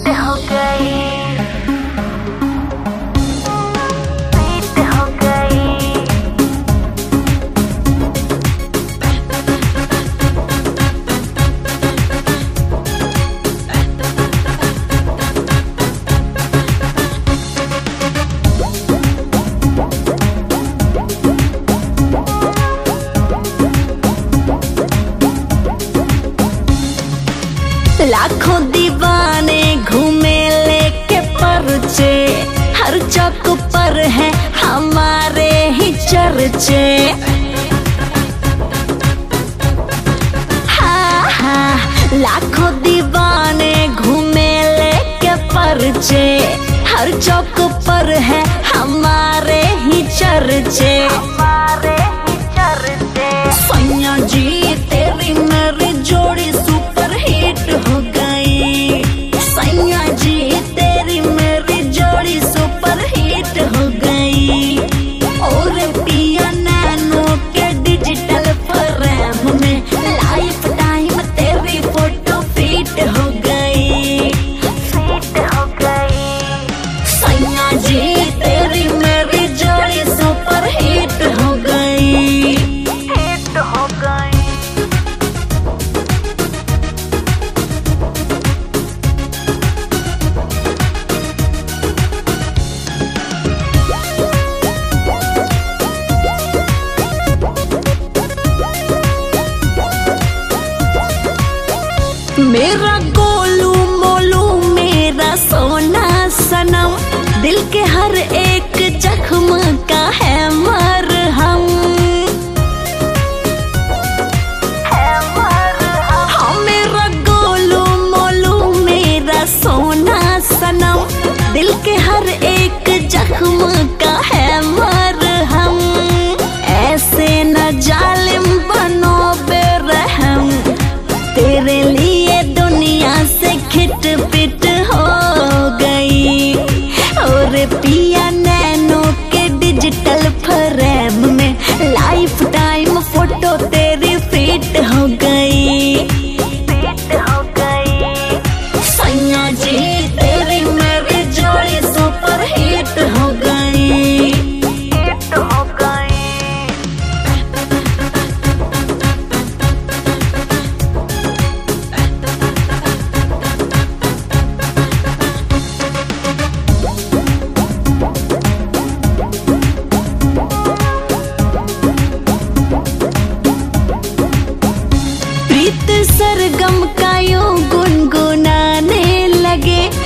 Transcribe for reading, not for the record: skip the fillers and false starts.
हो गई, प्रीत हो गई। लाखों दीवाने घूमे लेके परचे, हर चौक पर है हमारे ही चर्चे। हाँ हाँ, लाखों दीवाने घूमे लेके परचे, हर चौक पर है हमारे ही चर्चे। सैया जी तेरी मेरी जोड़ी सुपर हिट हो गई, सैया जी तेरी मेरी जोड़ी सुपर हिट हो गई। और पिया नैनो के डिजिटल फ्रेम में लाइफ टाइम तेरी फोटो फिट हो गई, फिट हो गई। सैया जी तेरी मेरी जोड़ी सुपर हिट हो गई, हिट हो गई। मेरा गोलू मोलू मेरा सोना सनम, दिल के हर एक जख्म का है मरहम। हाँ मेरा गोलू मोलू मेरा सोना सनम, दिल के हर एक जख्म का है मरहम। ऐसे न जालिम बनो बेरहम, तेरे लिए दुनिया से खिट पिट हो गई। और पिया नैनो के डिजिटल फ्रेम में लाइफ टाइम फोटो तेरी फिट हो गई, फिट हो गई। सैया जी तेरी मेरी जोड़ी सुपर हिट हो गई, हिट हो गई। प्रीत सरगम का यूं गुनगुनाने लगे,